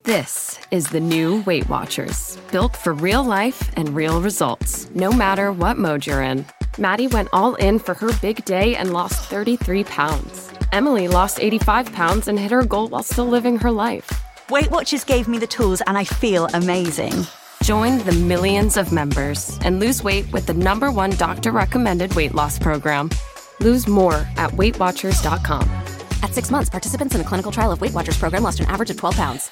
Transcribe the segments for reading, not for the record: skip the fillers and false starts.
This is the new Weight Watchers, built for real life and real results, no matter what mode you're in. Maddie went all in for her big day and lost 33 pounds. Emily lost 85 pounds and hit her goal while still living her life. Weight Watchers gave me the tools and I feel amazing. Join the millions of members and lose weight with the #1 doctor-recommended weight loss program. Lose more at WeightWatchers.com. At 6 months, participants in a clinical trial of Weight Watchers program lost an average of 12 pounds.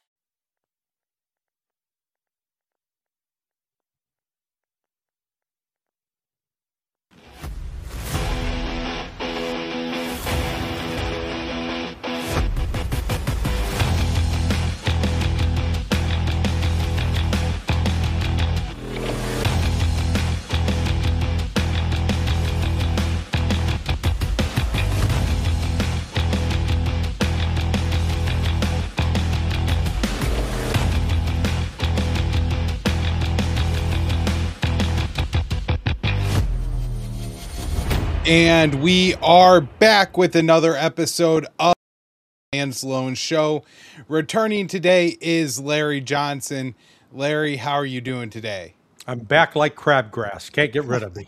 And we are back with another episode of Dan Sloan Show. Returning today is Larry Johnson. Larry, how are you doing today? I'm back like crabgrass. Can't get rid of me.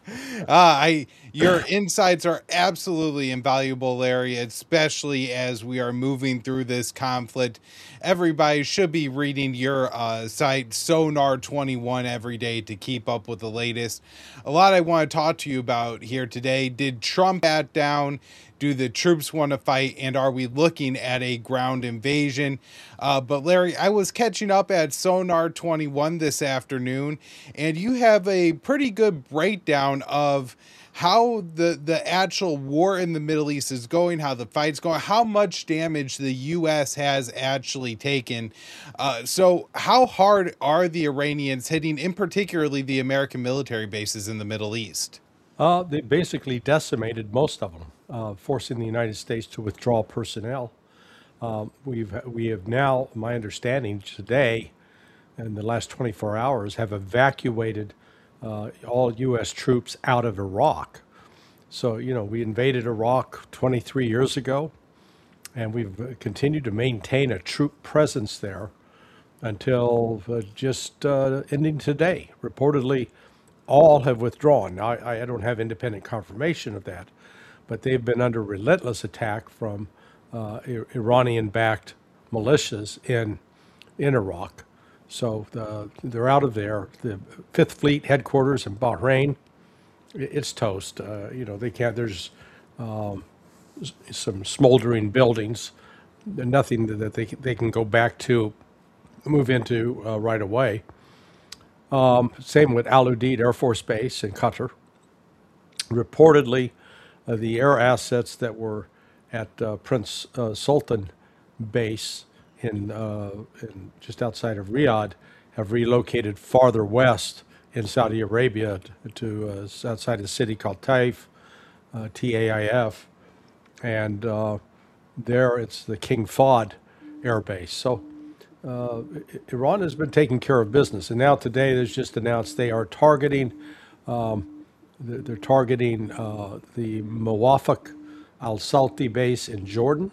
Your insights are absolutely invaluable, Larry, especially as we are moving through this conflict. Everybody should be reading your site, Sonar 21, every day to keep up with the latest. A lot I want to talk to you about here today. Did Trump bat down? Do the troops want to fight? And are we looking at a ground invasion? But Larry, I was catching up at Sonar 21 this afternoon, and you have a pretty good breakdown of how the actual war in the Middle East is going, how the fight's going, how much damage the U.S. has actually taken. So how hard are the Iranians hitting, in particularly the American military bases in the Middle East? They basically decimated most of them, forcing the United States to withdraw personnel. We have now, my understanding today, in the last 24 hours, have evacuated all U.S. troops out of Iraq. So, we invaded Iraq 23 years ago, and we've continued to maintain a troop presence there until just ending today. Reportedly, all have withdrawn. Now, I don't have independent confirmation of that, but they've been under relentless attack from Iranian-backed militias in Iraq. So they're out of there. The Fifth Fleet headquarters in Bahrain, it's toast. They can't. There's some smoldering buildings, nothing that they can go back to, move into right away. Same with Al Udeid Air Force Base in Qatar. Reportedly, the air assets that were at Prince Sultan Base in just outside of Riyadh have relocated farther west in Saudi Arabia to outside a city called Taif, T-A-I-F, and there it's the King Fahd Air Base. So Iran has been taking care of business, and now today there's just announced they are targeting they're targeting the Muwafaq al-Salti base in Jordan,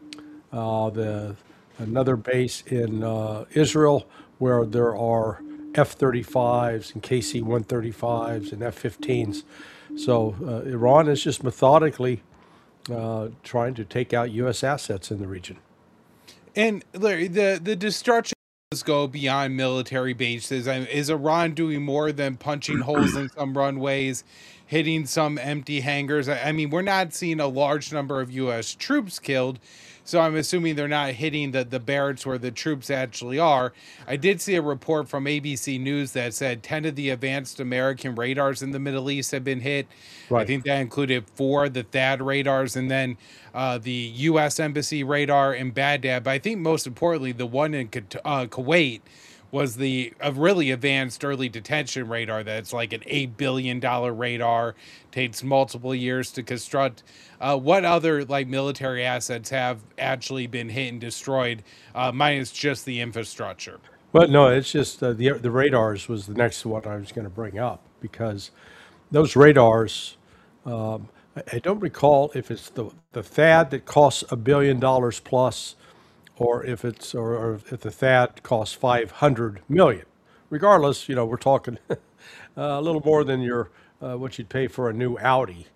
another base in Israel where there are F-35s and KC-135s and F-15s. So Iran is just methodically trying to take out U.S. assets in the region. And Larry, the destruction does go beyond military bases. Is Iran doing more than punching holes in some runways, hitting some empty hangars? I mean, we're not seeing a large number of U.S. troops killed, so I'm assuming they're not hitting the barracks where the troops actually are. I did see a report from ABC News that said 10 of the advanced American radars in the Middle East have been hit. Right. I think that included 4 of the THAAD radars and then the U.S. Embassy radar in Baghdad. But I think most importantly, the one in Kuwait was the really advanced early detection radar that's like an $8 billion radar, takes multiple years to construct. What other military assets have actually been hit and destroyed, minus just the infrastructure? Well, no, it's just the radars was the next one I was going to bring up, because those radars, I don't recall if it's the THAAD that costs $1 billion plus, or if if the THAAD costs 500 million. Regardless, we're talking a little more than your what you'd pay for a new Audi.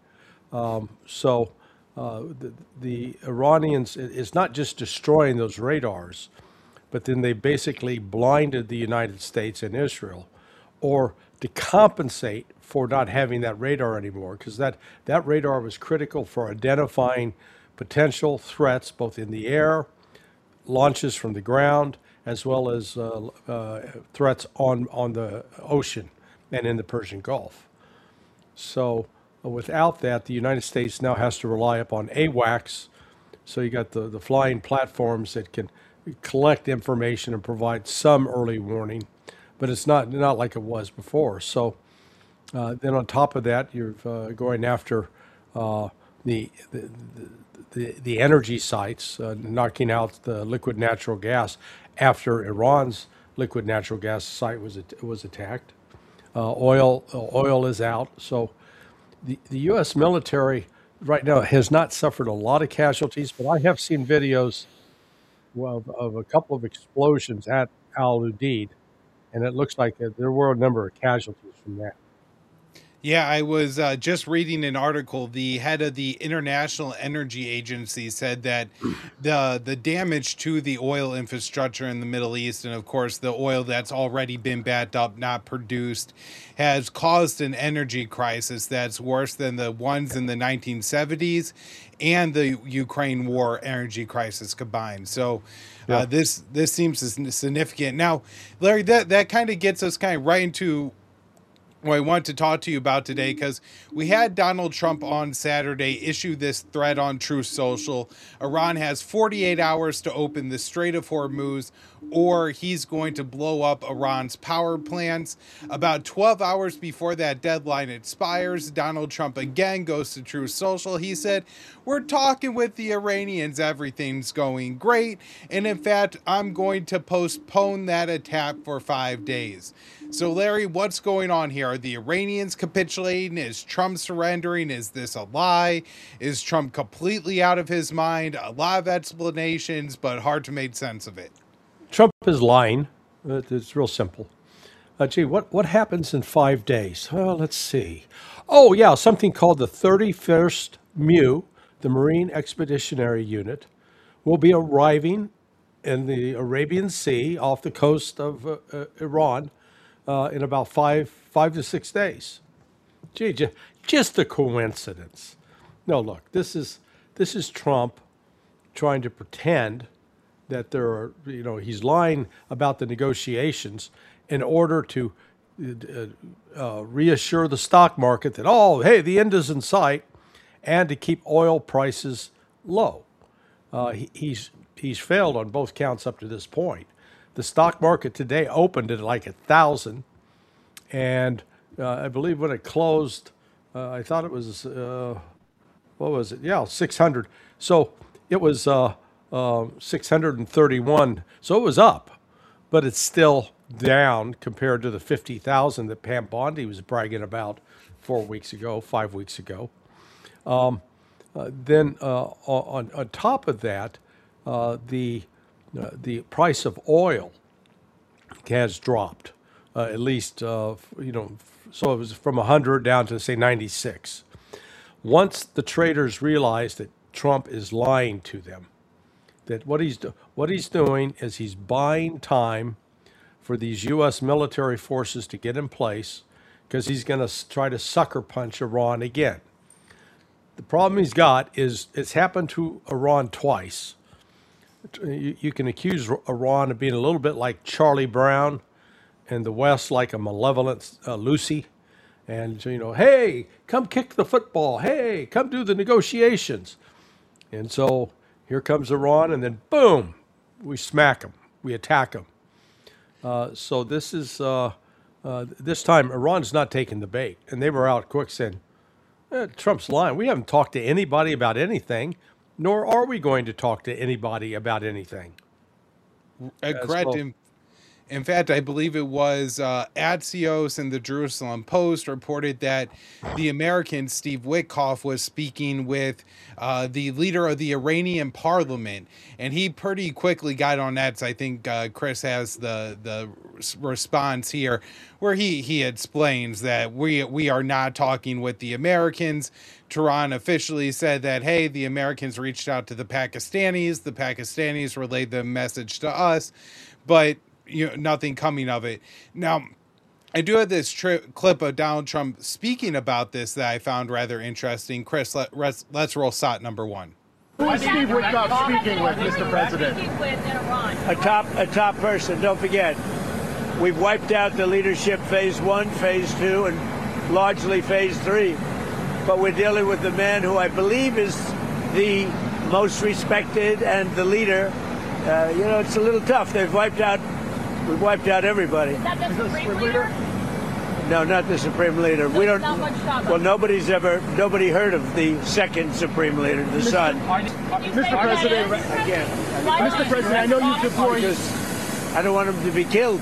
So the Iranians, it's not just destroying those radars, but then they basically blinded the United States and Israel, or to compensate for not having that radar anymore, because that radar was critical for identifying potential threats both in the air, launches from the ground, as well as threats on the ocean and in the Persian Gulf. So without that, the United States now has to rely upon AWACS. So you got the flying platforms that can collect information and provide some early warning, but it's not like it was before. So then on top of that, you're going after the energy sites, knocking out the liquid natural gas after Iran's liquid natural gas site was attacked. Oil is out. So the U.S. military right now has not suffered a lot of casualties, but I have seen videos of a couple of explosions at Al Udeid, and it looks like there were a number of casualties from that. Yeah, I was just reading an article. The head of the International Energy Agency said that the damage to the oil infrastructure in the Middle East, and of course the oil that's already been backed up, not produced, has caused an energy crisis that's worse than the ones in the 1970s and the Ukraine war energy crisis combined. So this seems significant. Now, Larry, that kind of gets us kind of right into what I want to talk to you about today, because we had Donald Trump on Saturday issue this threat on Truth Social. Iran has 48 hours to open the Strait of Hormuz, or he's going to blow up Iran's power plants. About 12 hours before that deadline expires, Donald Trump again goes to Truth Social. He said, "We're talking with the Iranians. Everything's going great. And in fact, I'm going to postpone that attack for 5 days." So, Larry, what's going on here? Are the Iranians capitulating? Is Trump surrendering? Is this a lie? Is Trump completely out of his mind? A lot of explanations, but hard to make sense of it. Trump is lying. It's real simple. What happens in 5 days? Well, let's see. Oh, yeah, something called the 31st MEU, the Marine Expeditionary Unit, will be arriving in the Arabian Sea off the coast of Iran in about 5 to 6 days. Just a coincidence. No, look, this is Trump trying to pretend that he's lying about the negotiations in order to reassure the stock market that, oh, hey, the end is in sight, and to keep oil prices low. He's failed on both counts up to this point. The stock market today opened at like 1,000, and I believe when it closed, I thought it was what was it? Yeah, 600. So it was 631. So it was up, but it's still down compared to the 50,000 that Pam Bondi was bragging about 5 weeks ago. Then on top of that, the price of oil has dropped, at least, so it was from 100 down to, say, 96. Once the traders realize that Trump is lying to them, that what he's doing is he's buying time for these U.S. military forces to get in place, because he's going to try to sucker punch Iran again. The problem he's got is it's happened to Iran twice. You can accuse Iran of being a little bit like Charlie Brown, and the West like a malevolent Lucy. And, hey, come kick the football. Hey, come do the negotiations. And so here comes Iran, and then boom, we smack them. We attack them. So this is, this time Iran's not taking the bait. And they were out quick saying, Trump's lying. We haven't talked to anybody about anything, nor are we going to talk to anybody about anything. In fact, I believe it was Axios and the Jerusalem Post reported that the American Steve Witkoff was speaking with the leader of the Iranian parliament, and he pretty quickly got on that. So I think Chris has the response here, where he explains that we are not talking with the Americans. Tehran officially said that, hey, the Americans reached out to the Pakistanis relayed the message to us, but nothing coming of it. Now, I do have this clip of Donald Trump speaking about this that I found rather interesting. Chris, let's roll shot number one. Who is Steve Witkoff speaking with, Mr. President? A top person. Don't forget, we've wiped out the leadership phase 1, phase 2, and largely phase 3. But we're dealing with the man who I believe is the most respected and the leader. It's a little tough. We've wiped out everybody. Is that the Supreme Leader? No, not the Supreme Leader. We don't. Not much talk. Well, nobody heard of the second Supreme Leader, the son. Mr. President, Again, Mr. President, I know you've deployed. because I don't want him to be killed.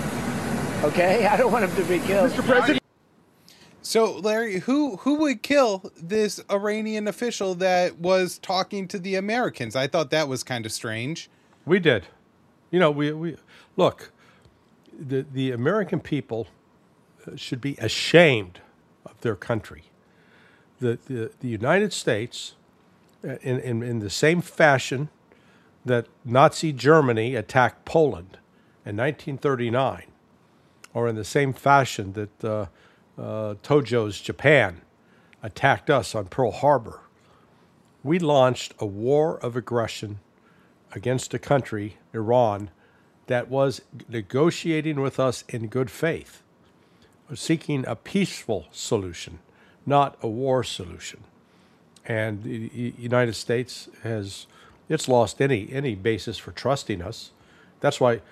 Okay, I don't want him to be killed. Mr. President. So, Larry, who would kill this Iranian official that was talking to the Americans? I thought that was kind of strange. We did. We look, the American people should be ashamed of their country. The United States, in the same fashion that Nazi Germany attacked Poland in 1939, or in the same fashion that Tojo's Japan attacked us on Pearl Harbor, we launched a war of aggression against a country, Iran, that was negotiating with us in good faith, seeking a peaceful solution, not a war solution. And the United States it's lost any basis for trusting us. That's why,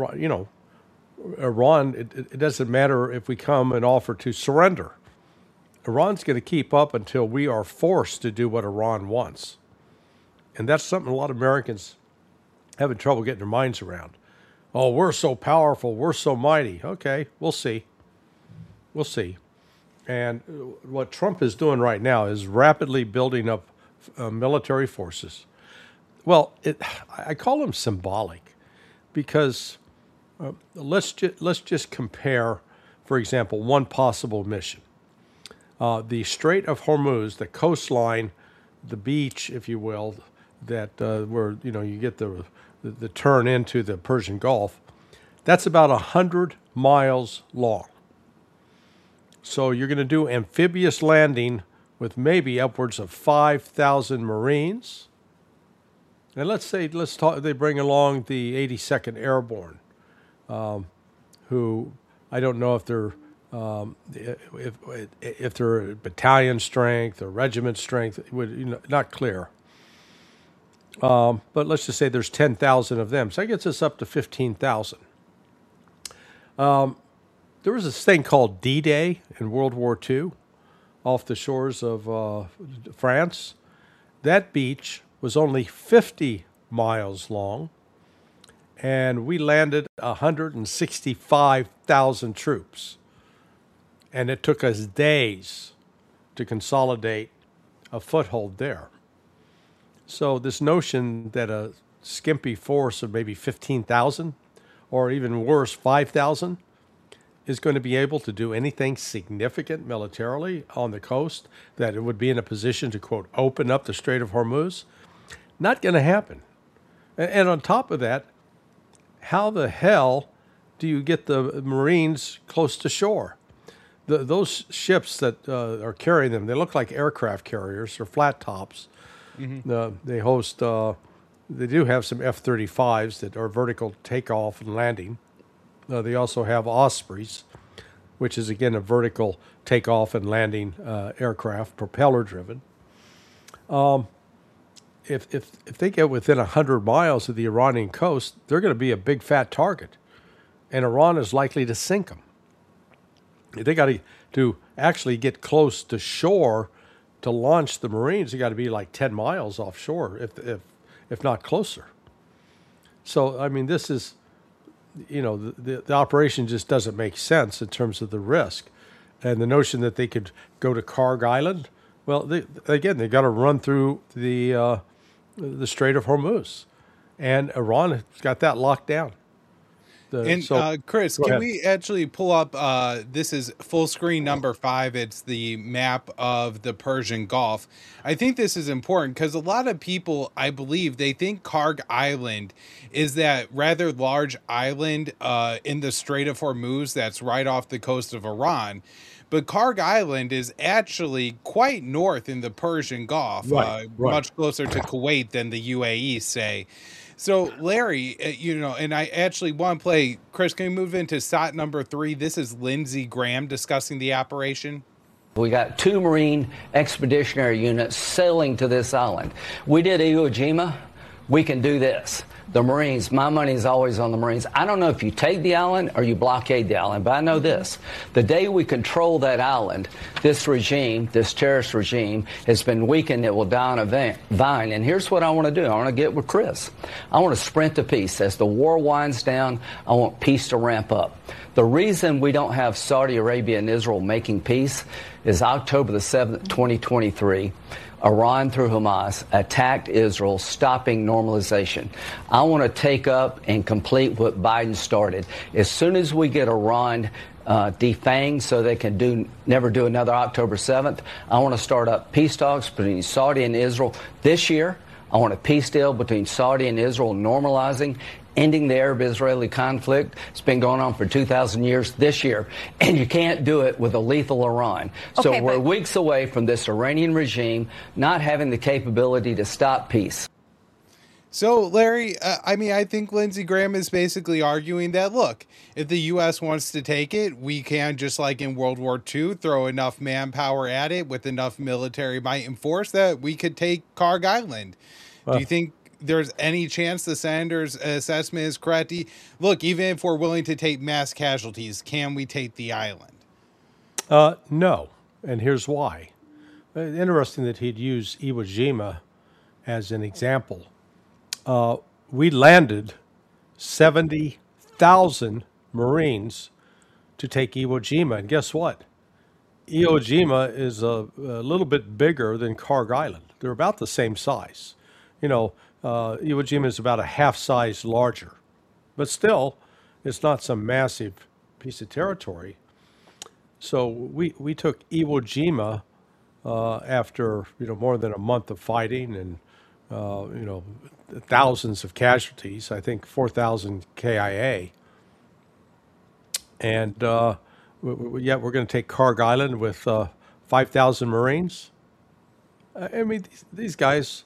Iran, it doesn't matter if we come and offer to surrender. Iran's going to keep up until we are forced to do what Iran wants. And that's something a lot of Americans having trouble getting their minds around. Oh, we're so powerful, we're so mighty. Okay, we'll see. We'll see. And what Trump is doing right now is rapidly building up military forces. Well, I call them symbolic because let's just compare, for example, one possible mission. The Strait of Hormuz, the coastline, the beach, if you will, that where you get the turn into the Persian Gulf, that's about 100 miles long. So you're going to do amphibious landing with maybe upwards of 5,000 Marines. And they bring along the 82nd Airborne, who I don't know if they're if they're battalion strength or regiment strength, not clear. But let's just say there's 10,000 of them, so that gets us up to 15,000. There was this thing called D-Day in World War II off the shores of France. That beach was only 50 miles long, and we landed 165,000 troops. And it took us days to consolidate a foothold there. So this notion that a skimpy force of maybe 15,000, or even worse, 5,000, is going to be able to do anything significant militarily on the coast, that it would be in a position to, quote, open up the Strait of Hormuz, not going to happen. And on top of that, how the hell do you get the Marines close to shore? Those ships that are carrying them, they look like aircraft carriers. They're flat tops. Mm-hmm. They do have some F-35s that are vertical takeoff and landing. They also have Ospreys, which is, again, a vertical takeoff and landing aircraft, propeller-driven. If they get within 100 miles of the Iranian coast, they're going to be a big, fat target, and Iran is likely to sink them. They got to actually get close to shore to launch the Marines. They got to be like 10 miles offshore, if not closer. So, I mean, this is the operation just doesn't make sense in terms of the risk. And the notion that they could go to Karg Island, well, they got to run through the Strait of Hormuz. And Iran has got that locked down. Chris, can we actually pull up, this is full screen number 5. It's the map of the Persian Gulf. I think this is important because a lot of people, I believe, they think Karg Island is that rather large island in the Strait of Hormuz that's right off the coast of Iran. But Karg Island is actually quite north in the Persian Gulf, much closer to Kuwait than the UAE, say. So, Larry, and I actually want to play, Chris, can we move into SOT number 3? This is Lindsey Graham discussing the operation. We got 2 Marine expeditionary units sailing to this island. We did Iwo Jima. We can do this. The Marines, my money is always on the Marines. I don't know if you take the island or you blockade the island, but I know this. The day we control that island, this regime, this terrorist regime, has been weakened. It will die on a vine. And here's what I want to do. I want to get with Chris. I want to sprint to peace. As the war winds down, I want peace to ramp up. The reason we don't have Saudi Arabia and Israel making peace is October the 7th, 2023. Iran, through Hamas, attacked Israel, stopping normalization. I want to take up and complete what Biden started. As soon as we get Iran defanged so they can never do another October 7th, I want to start up peace talks between Saudi and Israel this year. I want a peace deal between Saudi and Israel normalizing, ending the Arab-Israeli conflict. It's been going on for 2,000 years this year, and you can't do it with a lethal Iran. So we're weeks away from this Iranian regime not having the capability to stop peace. So, Larry, I think Lindsey Graham is basically arguing that, look, if the U.S. wants to take it, we can, just like in World War II, throw enough manpower at it with enough military might and force that we could take Karg Island. Do you think there's any chance the senator's assessment is correct? Look, even if we're willing to take mass casualties, can we take the island? No, and here's why. Interesting that he'd use Iwo Jima as an example. We landed 70,000 Marines to take Iwo Jima, and guess what? Iwo Jima is a little bit bigger than Karg Island. They're about the same size. Iwo Jima is about a half size larger, but still, it's not some massive piece of territory. So we took Iwo Jima after more than a month of fighting and thousands of casualties. I think 4,000 KIA, and yet we're going to take Karg Island with 5,000 Marines. These guys.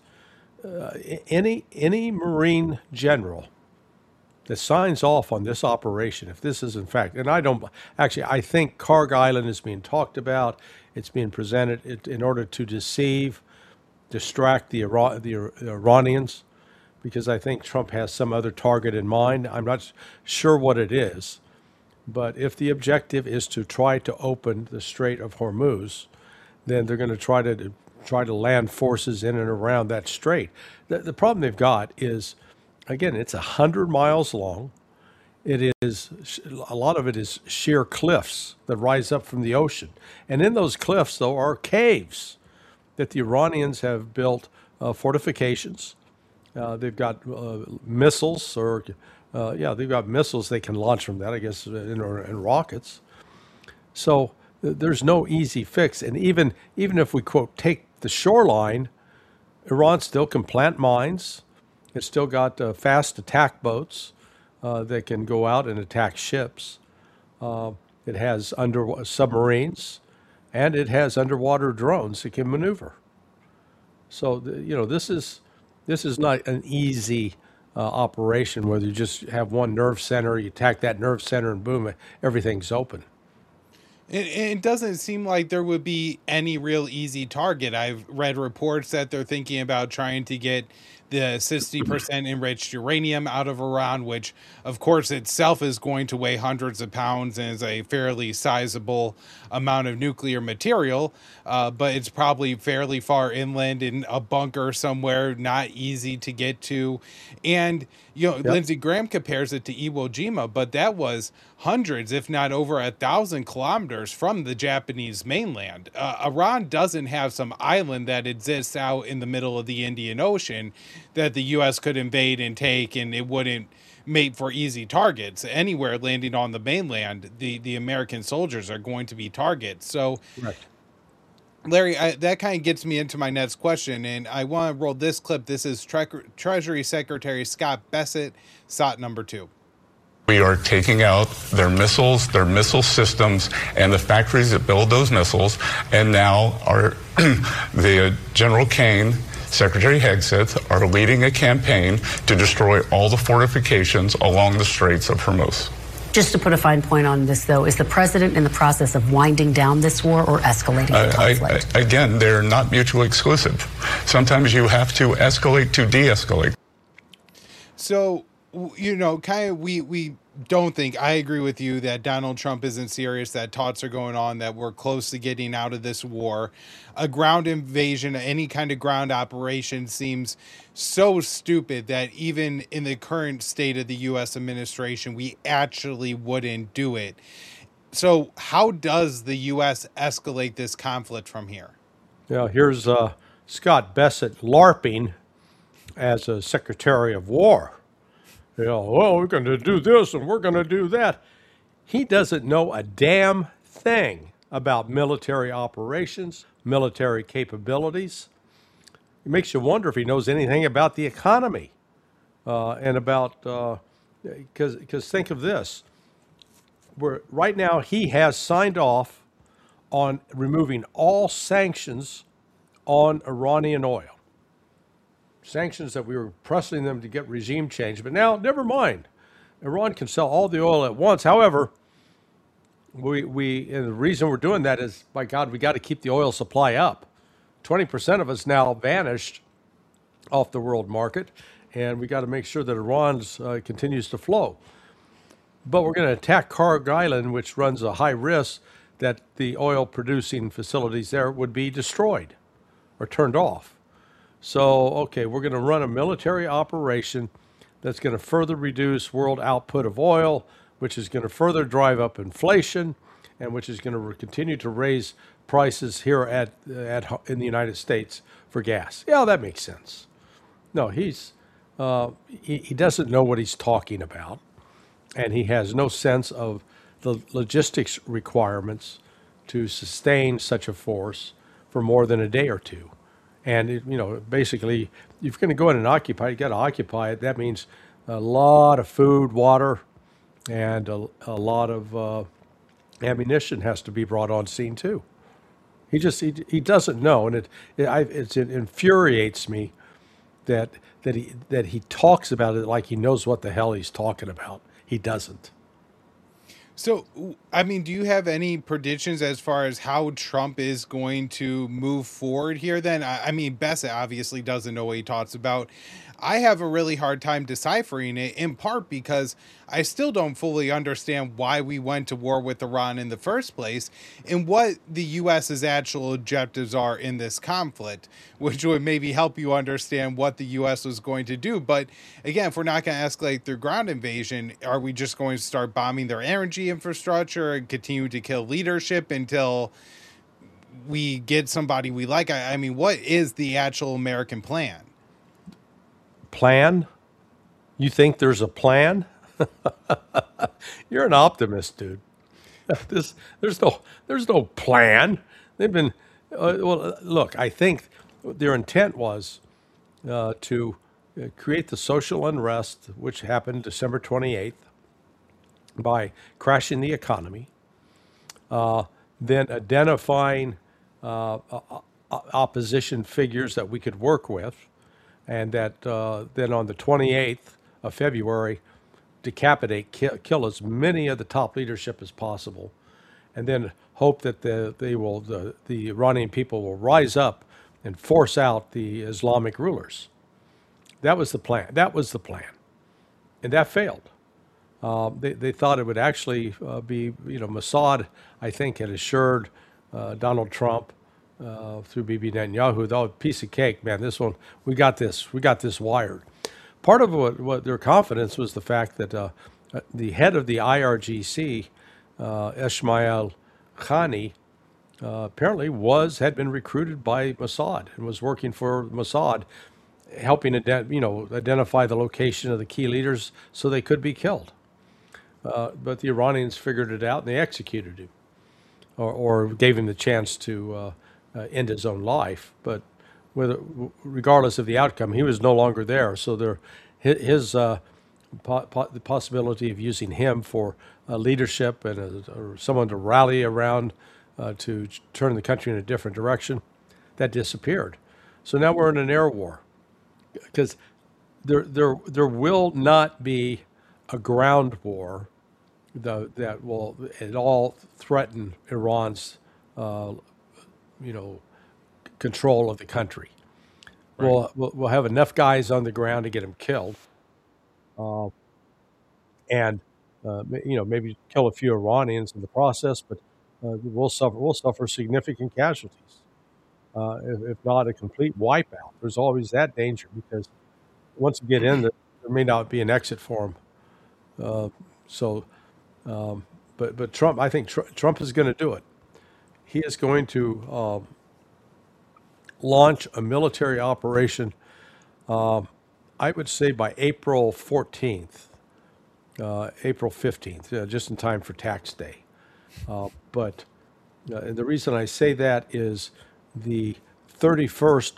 Any Marine general that signs off on this operation, if this is in fact, and I think Karg Island is being talked about, it's being presented in order to distract the Iranians, because I think Trump has some other target in mind. I'm not sure what it is, but if the objective is to try to open the Strait of Hormuz, then they're going to try to land forces in and around that strait. The problem they've got is, again, it's 100 miles long. A lot of it is sheer cliffs that rise up from the ocean. And in those cliffs, though, are caves that the Iranians have built fortifications. They've got missiles, they've got missiles they can launch from that, I guess, and rockets. So there's no easy fix. And even if we, quote, take the shoreline, Iran still can plant mines. It's still got fast attack boats that can go out and attack ships. It has submarines, and it has underwater drones that can maneuver. So this is not an easy operation where you just have one nerve center, you attack that nerve center, and boom, everything's open. It doesn't seem like there would be any real easy target. I've read reports that they're thinking about trying to get the 60% enriched uranium out of Iran, which of course itself is going to weigh hundreds of pounds and is a fairly sizable amount of nuclear material, but it's probably fairly far inland in a bunker somewhere, not easy to get to. And Lindsey Graham compares it to Iwo Jima, but that was hundreds, if not over 1,000 kilometers from the Japanese mainland. Iran doesn't have some island that exists out in the middle of the Indian Ocean that the U.S. could invade and take, and it wouldn't make for easy targets. Anywhere landing on the mainland, the American soldiers are going to be targets. So, right. Larry, that kind of gets me into my next question, and I want to roll this clip. This is Treasury Secretary Scott Bessent, SOT number 2. We are taking out their missiles, their missile systems, and the factories that build those missiles. And now the General Kane, Secretary Hegseth, are leading a campaign to destroy all the fortifications along the Straits of Hormuz. Just to put a fine point on this, though, is the president in the process of winding down this war or escalating the conflict? Again, they're not mutually exclusive. Sometimes you have to escalate to de-escalate. So, kind of we don't think, I agree with you that Donald Trump isn't serious, that talks are going on, that we're close to getting out of this war. A ground invasion, any kind of ground operation seems so stupid that even in the current state of the U.S. administration, we actually wouldn't do it. So how does the U.S. escalate this conflict from here? Yeah, here's Scott Bessent LARPing as a Secretary of War. Well, we're going to do this and we're going to do that. He doesn't know a damn thing about military operations, military capabilities. It makes you wonder if he knows anything about the economy and about, because think of this. Right now, he has signed off on removing all sanctions on Iranian oil. Sanctions that we were pressing them to get regime change. But now, never mind. Iran can sell all the oil at once. However, and the reason we're doing that is, by God, we got to keep the oil supply up. 20% of it's now vanished off the world market, and we got to make sure that Iran's continues to flow. But we're going to attack Kharg Island, which runs a high risk that the oil-producing facilities there would be destroyed or turned off. So, okay, we're going to run a military operation that's going to further reduce world output of oil, which is going to further drive up inflation, and which is going to continue to raise prices here in the United States for gas. Yeah, that makes sense. No, he doesn't know what he's talking about, and he has no sense of the logistics requirements to sustain such a force for more than a day or two. And, basically, if you're going to go in and occupy, you got to occupy it. That means a lot of food, water, and a lot of ammunition has to be brought on scene, too. He doesn't know, and it infuriates me that he talks about it like he knows what the hell he's talking about. He doesn't. So, I mean, do you have any predictions as far as how Trump is going to move forward here then? I mean, Bessent obviously doesn't know what he talks about. I have a really hard time deciphering it, in part because I still don't fully understand why we went to war with Iran in the first place and what the U.S.'s actual objectives are in this conflict, which would maybe help you understand what the U.S. was going to do. But again, if we're not going to escalate through ground invasion, are we just going to start bombing their energy infrastructure and continue to kill leadership until we get somebody we like? I mean, what is the actual American plan? Plan? You think there's a plan? You're an optimist, dude. There's no plan. They've been look. I think their intent was to create the social unrest, which happened December 28th, by crashing the economy, then identifying opposition figures that we could work with, and that then on the 28th of February, decapitate, kill as many of the top leadership as possible, and then hope that the Iranian people will rise up and force out the Islamic rulers. That was the plan. And that failed. They thought it would actually be, Mossad, I think, had assured Donald Trump through Bibi Netanyahu, though, piece of cake, man, this one, we got this wired. Part of what their confidence was the fact that the head of the IRGC, Ismail Khani, apparently had been recruited by Mossad and was working for Mossad, helping identify the location of the key leaders so they could be killed. But the Iranians figured it out and they executed him, or gave him the chance to end his own life. But regardless of the outcome, he was no longer there. So the possibility of using him for leadership and or someone to rally around to turn the country in a different direction, that disappeared. So now we're in an air war, because there will not be a ground war that will at all threaten Iran's control of the country. Right. We'll have enough guys on the ground to get them killed, and maybe kill a few Iranians in the process, but we'll suffer significant casualties, if not a complete wipeout. There's always that danger, because once you get in, there may not be an exit for them. But Trump, I think Trump is going to do it. He is going to launch a military operation, I would say by April 14th, April 15th, just in time for tax day. But the reason I say that is the 31st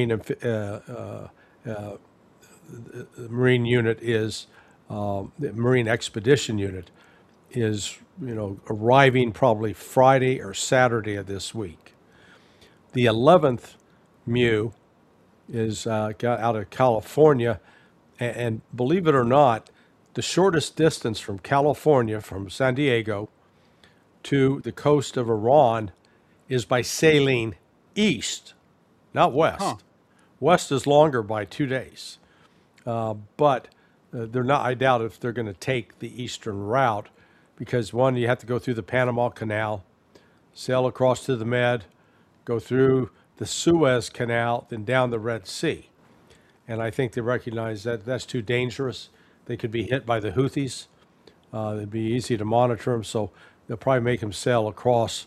Marine unit is the Marine Expedition Unit is arriving probably Friday or Saturday of this week. The 11th MU is got out of California, and believe it or not, the shortest distance from California, from San Diego to the coast of Iran, is by sailing east, not west. Huh. West is longer by 2 days, but they're not. I doubt if they're going to take the eastern route, because one, you have to go through the Panama Canal, sail across to the Med, go through the Suez Canal, then down the Red Sea. And I think they recognize that that's too dangerous. They could be hit by the Houthis. It'd be easy to monitor them, so they'll probably make them sail across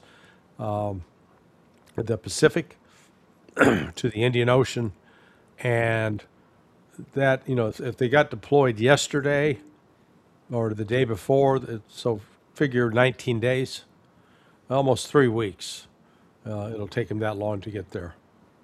the Pacific to the Indian Ocean. And that, if they got deployed yesterday or the day before, so figure 19 days, almost 3 weeks. It'll take them that long to get there.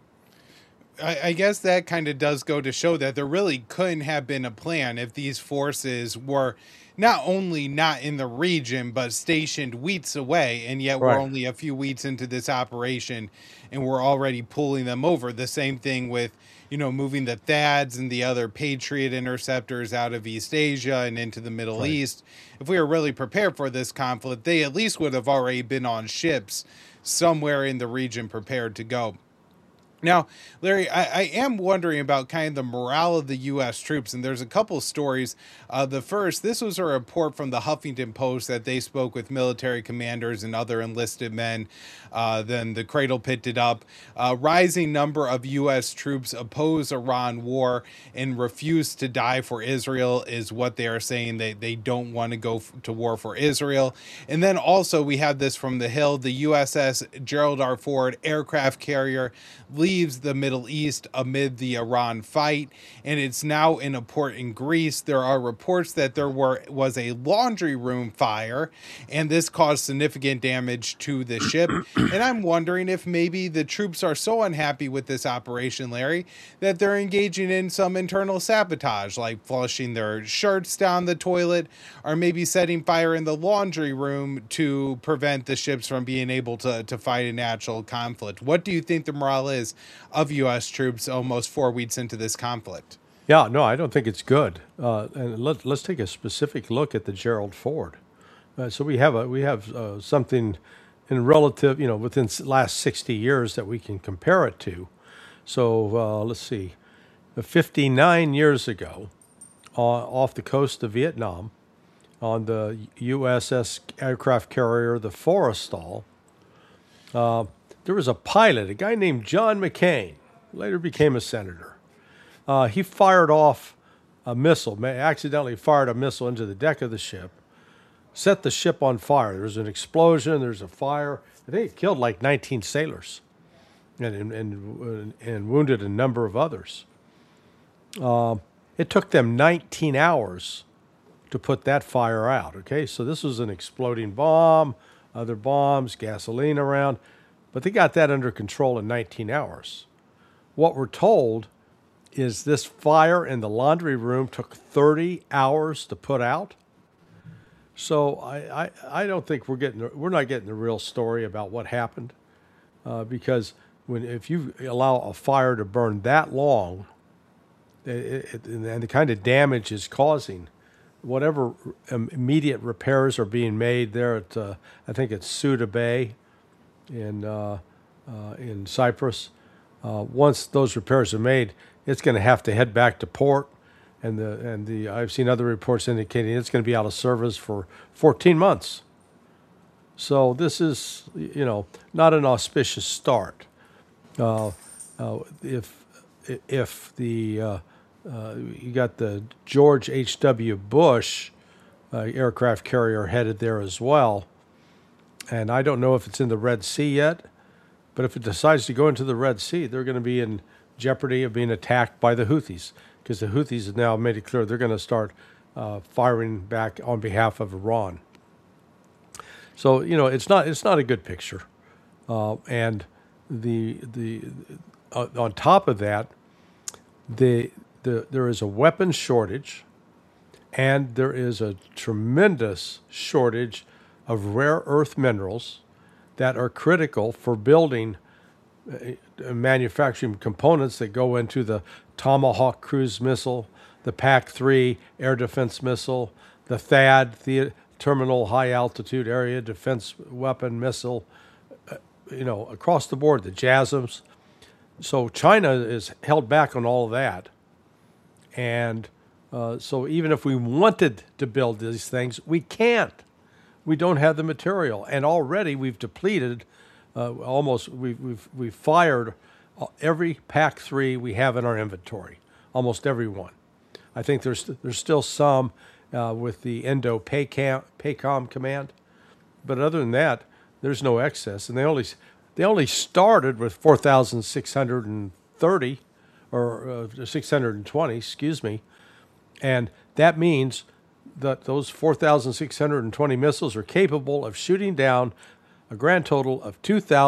I guess that kind of does go to show that there really couldn't have been a plan if these forces were not only not in the region, but stationed weeks away, and yet we're only a few weeks into this operation, and we're already pulling them over. The same thing with, moving the THAADs and the other Patriot interceptors out of East Asia and into the Middle East. If we were really prepared for this conflict, they at least would have already been on ships somewhere in the region prepared to go. Now, Larry, I am wondering about kind of the morale of the U.S. troops, and there's a couple stories. The first, this was a report from the Huffington Post that they spoke with military commanders and other enlisted men. Then the Cradle picked it up. Rising number of U.S. troops oppose Iran war and refuse to die for Israel is what they are saying. They don't want to go to war for Israel. And then also we have this from the Hill, the USS Gerald R. Ford aircraft carrier leaves the Middle East amid the Iran fight, and it's now in a port in Greece. There are reports that there was a laundry room fire, and this caused significant damage to the ship. And I'm wondering if maybe the troops are so unhappy with this operation, Larry, that they're engaging in some internal sabotage, like flushing their shirts down the toilet, or maybe setting fire in the laundry room to prevent the ships from being able to fight a natural conflict. What do you think the morale is of U.S. troops almost 4 weeks into this conflict? Yeah, no, I don't think it's good. And let's take a specific look at the Gerald Ford. So we have something in relative, within the last 60 years that we can compare it to. So let's see. 59 years ago, off the coast of Vietnam, on the USS aircraft carrier, the Forrestal, there was a pilot, a guy named John McCain, later became a senator. He fired off a missile, accidentally fired a missile into the deck of the ship, set the ship on fire. There was an explosion, there's a fire. I think it killed like 19 sailors and wounded a number of others. It took them 19 hours to put that fire out, okay? So this was an exploding bomb, other bombs, gasoline around, but they got that under control in 19 hours. What we're told is this fire in the laundry room took 30 hours to put out. So I don't think we're not getting the real story about what happened, because if you allow a fire to burn that long, and the kind of damage it's causing, whatever immediate repairs are being made there at I think it's Suda Bay in Cyprus. Once those repairs are made, it's going to have to head back to port, and I've seen other reports indicating it's going to be out of service for 14 months. So this is, not an auspicious start. If the you got the George H.W. Bush aircraft carrier headed there as well, and I don't know if it's in the Red Sea yet, but if it decides to go into the Red Sea, they're going to be in jeopardy of being attacked by the Houthis, because the Houthis have now made it clear they're going to start firing back on behalf of Iran. So it's not a good picture, and on top of that, there is a weapons shortage, and there is a tremendous shortage of rare earth minerals that are critical for building manufacturing components that go into the Tomahawk cruise missile, the PAC-3 air defense missile, the THAAD, the Terminal High Altitude Area Defense Weapon Missile, across the board, the JASSMs. So China is held back on all of that. And so even if we wanted to build these things, we can't. We don't have the material. And already we've depleted we've fired every PAC-3 we have in our inventory, almost every one. I think there's still some with the Indo-PACOM command. But other than that, there's no excess. And they only started with 4,630 or 620, excuse me. And that means that those 4,620 missiles are capable of shooting down a grand total of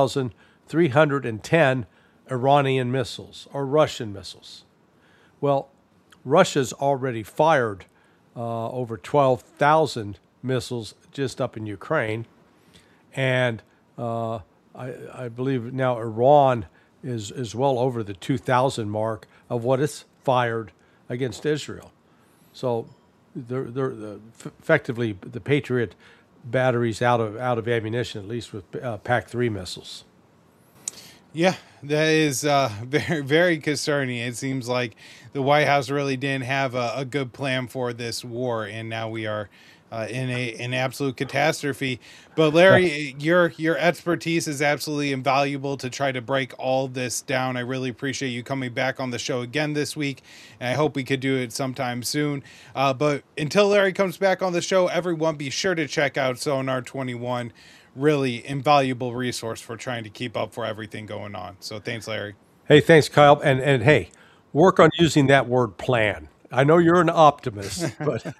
2,310 Iranian missiles or Russian missiles. Well, Russia's already fired over 12,000 missiles just up in Ukraine. And I believe now Iran is well over the 2,000 mark of what is fired against Israel. So they're effectively the Patriot batteries out of ammunition, at least with PAC-3 missiles. Yeah, that is very, very concerning. It seems like the White House really didn't have a good plan for this war, and now we are in an absolute catastrophe. But Larry, your expertise is absolutely invaluable to try to break all this down. I really appreciate you coming back on the show again this week, and I hope we could do it sometime soon. But until Larry comes back on the show, everyone be sure to check out Sonar 21. Really invaluable resource for trying to keep up for everything going on. So thanks, Larry. Hey, thanks, Kyle. And hey, work on using that word plan. I know you're an optimist, but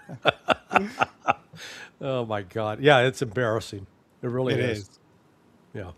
oh my God. Yeah, it's embarrassing. It really is. Yeah.